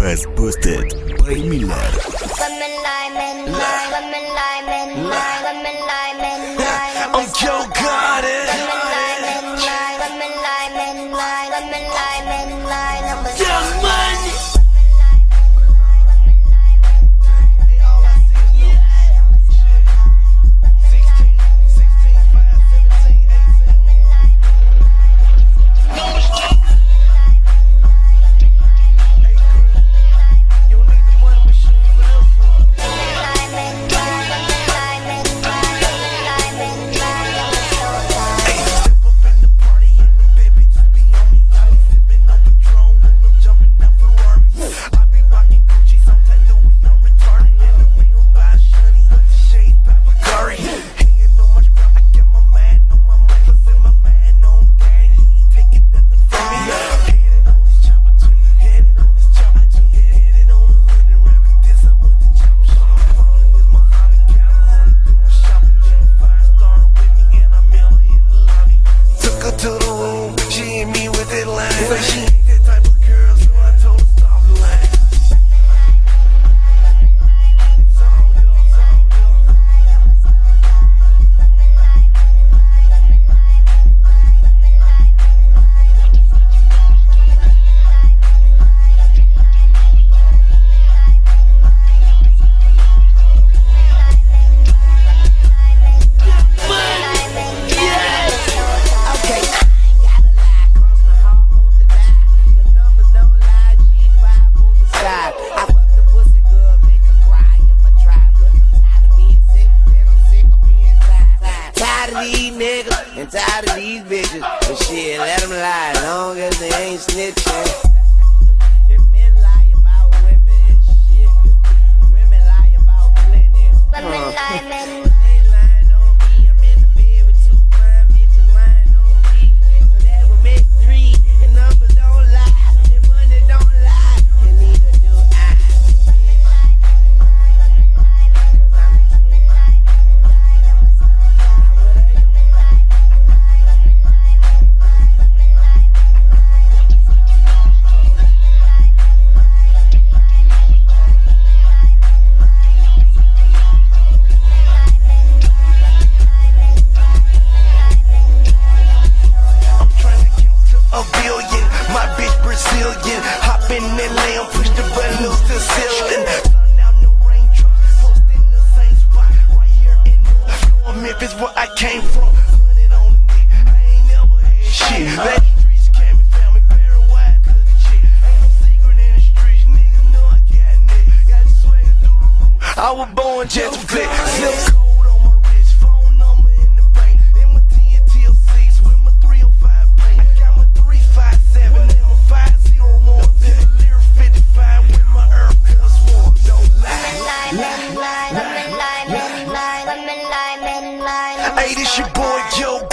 Bass Boosted by Miller. I'm Joe Garden. Young Money. To the room, she hit me with that line. Say she ain't that type of girl, so I told her stop the line. These niggas and tired of these bitches, but shit, let them lie, long as they ain't snitching. And men lie about women and shit. Women lie about plenty. Women lie, men. They lying on me. I'm in the bed with two fine bitches lying on me. So that would make three. And numbers don't lie, and money don't lie, and neither do I. Brazilian, hop in that lamb, push the button, lose the ceiling. Sundown, no rain truck, post in the same spot, right here in North Memphis, where I came from. Hunted on the neck, I ain't never had shit. Let the streets came and found me, very wide cooking shit. Ain't no secret in the streets, niggas know I got neck. Got the swagger through the roof. I was born just to flick, slip code on my wrist, phone number in the bank. In my 10 till 6 with my 305 paint. I got my 357 and my 501. Then a Lear 55 with my Earth plus one. No lie. Hey, this your boy Joe